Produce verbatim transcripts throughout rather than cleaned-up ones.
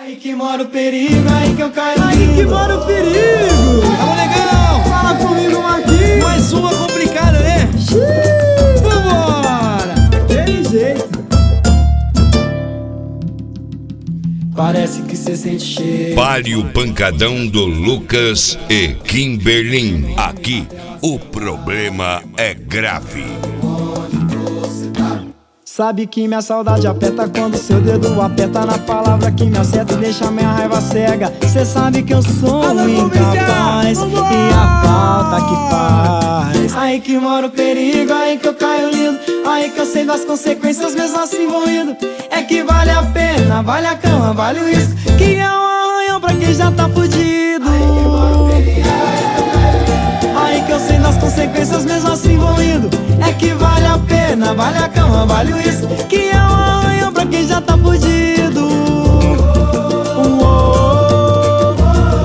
Aí que mora o perigo, aí que eu caio. Aí que mora o perigo. Alô, negão, Fala comigo, Marquinhos. mais uma complicada, né? Xiii, Vambora! Daquele jeito. Parece que cê sente cheiro. Pare o pancadão do Lucas e Kimberlin. Aqui o problema é grave. Sabe que minha saudade aperta quando seu dedo aperta na palavra que me acerta e deixa minha raiva cega. Cê sabe que eu sou Alô, um incapaz Vambora! e a falta que faz. Aí que mora o perigo, aí que eu caio lindo. Aí que eu sei das consequências, mesmo assim vou indo. É que vale a pena, vale a cama, vale o risco. Que é um arranhão pra quem já tá fudido. Aí que eu sei das consequências, mesmo assim vou indo. É que vale a pena, vale a cama, vale o risco. Que é um arranhão pra quem já tá fudido. Uou.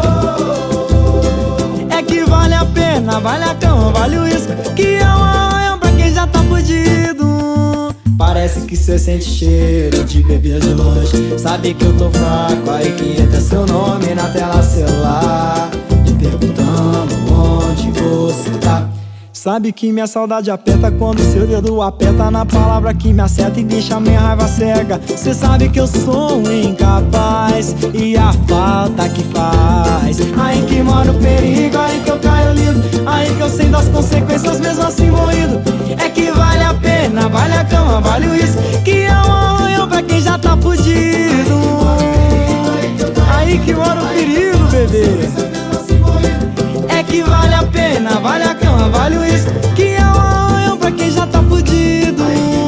É que vale a pena, vale a cama, vale o risco. Que é um arranhão pra quem já tá fudido. Parece que cê sente cheiro de bebê de longe. Sabe que eu tô fraco, aí que entra seu nome na tela celular, me perguntando onde você tá. Sabe que minha saudade aperta quando seu dedo aperta na palavra que me acerta e deixa minha raiva cega. Cê sabe que eu sou um incapaz e a falta que faz. Aí que mora o perigo, aí que eu caio lindo. Aí que eu sei das consequências, mesmo assim vou indo. É que vale a pena, vale a cama, vale o risco. Que é um arranhão pra quem já tá fudido. Aí que mora o perigo, bebê. É que vale a pena, vale a cama, vale o risco. Que é um arranhão pra quem já tá fudido.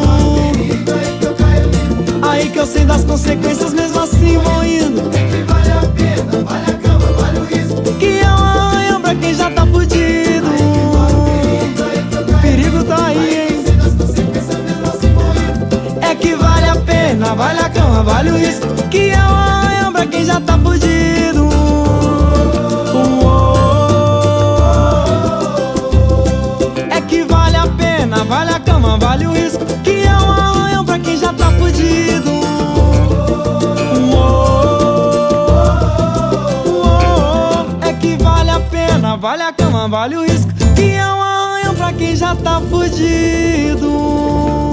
Aí que eu sei das consequências, mesmo assim vou indo. É que vale a pena, vale a cama, vale o risco. Que é um arranhão pra quem já tá fudido. O perigo tá aí, hein? É que vale a pena, vale a cama, vale o risco. Que é um arranhão pra quem já tá fudido. É que vale a pena, vale a cama, vale o risco. Que é um arranhão pra quem já tá fudido. É que vale a pena, vale a cama, vale o risco. Que é um arranhão pra quem já tá fudido.